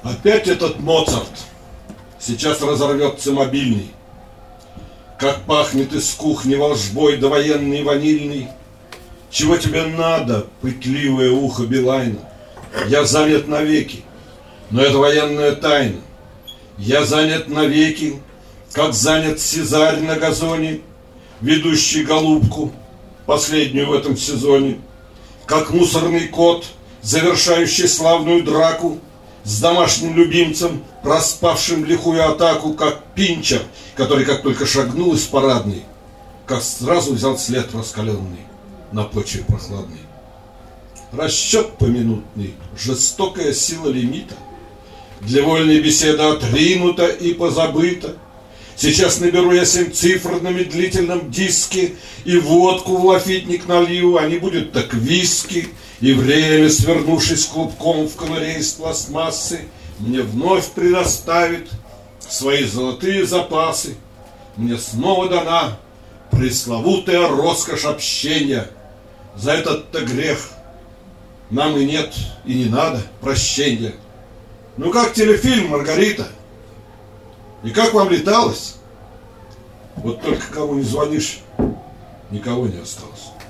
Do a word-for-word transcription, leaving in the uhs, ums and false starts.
Опять этот Моцарт. Сейчас разорвется мобильный. Как пахнет из кухни волжбой довоенный ванильный. Чего тебе надо, пытливое ухо Билайна? Я занят навеки, но это военная тайна. Я занят навеки, как занят Сезарь на газоне, ведущий голубку, последнюю в этом сезоне. Как мусорный кот, завершающий славную драку с домашним любимцем, проспавшим лихую атаку. Как пинчер, который как только шагнул из парадной, как сразу взял след раскаленный на почве прохладной. Расчет поминутный, жестокая сила лимита, для вольной беседы отринута и позабыта. Сейчас наберу я семь цифр на медлительном диске, и водку в лафитник налью, а не будет так виски. И время, свернувшись клубком в конуре из пластмассы, мне вновь предоставит свои золотые запасы. Мне снова дана пресловутая роскошь общения. За этот-то грех нам и нет, и не надо прощения. Ну как телефильм, Маргарита? И как вам леталось? Вот только кому не звонишь, никого не осталось.